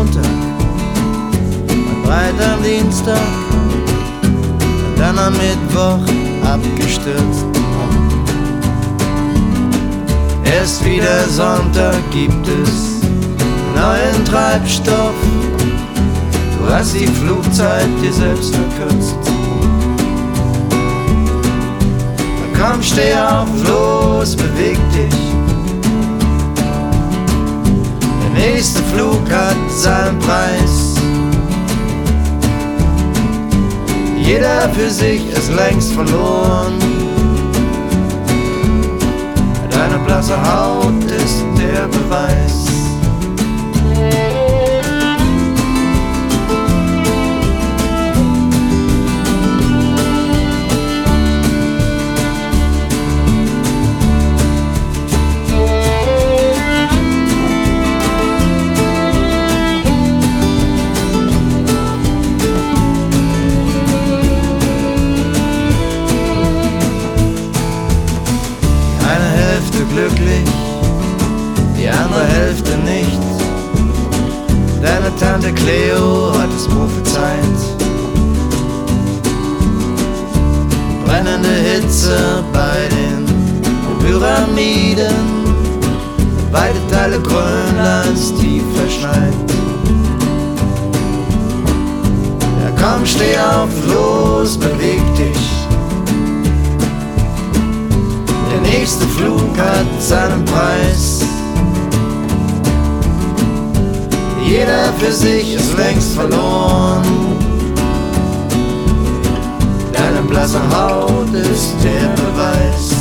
Montag, ein breiter Dienstag und dann am Mittwoch abgestürzt. Erst wieder Sonntag gibt es neuen Treibstoff. Du hast die Flugzeit dir selbst verkürzt. Komm, steh auf, los, beweg dich. Der nächste Flug hat seinen Preis. Jeder für sich ist längst verloren. Deine blasse Haut ist der Beweis. Glücklich, die andere Hälfte nicht. Deine Tante Cleo hat es prophezeit. Brennende Hitze bei den Pyramiden, weite Teile Grönlands tief verschneit. Ja, komm, steh auf, los, beweg dich. Der nächste Flug hat seinen Preis. Jeder für sich ist längst verloren. Deine blasse Haut ist der Beweis.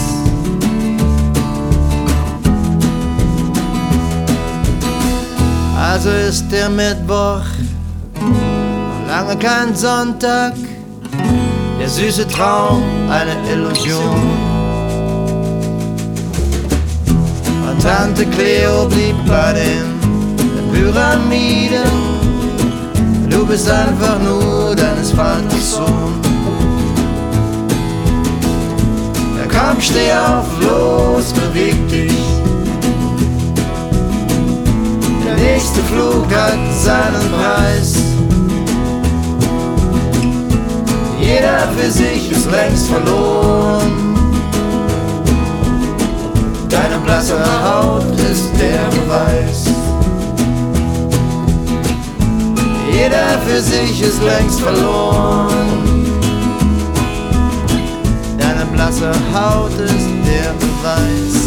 Also ist der Mittwoch noch lange kein Sonntag. Der süße Traum eine Illusion. Tante Cleo blieb bei den Pyramiden. Du bist einfach nur deines Vaters Sohn. Ja, komm, steh auf, los, beweg dich. Der nächste Flug hat seinen Preis. Jeder für sich ist längst verloren. Deine blasse Haut ist der Beweis. Jeder für sich ist längst verloren. Deine blasse Haut ist der Beweis.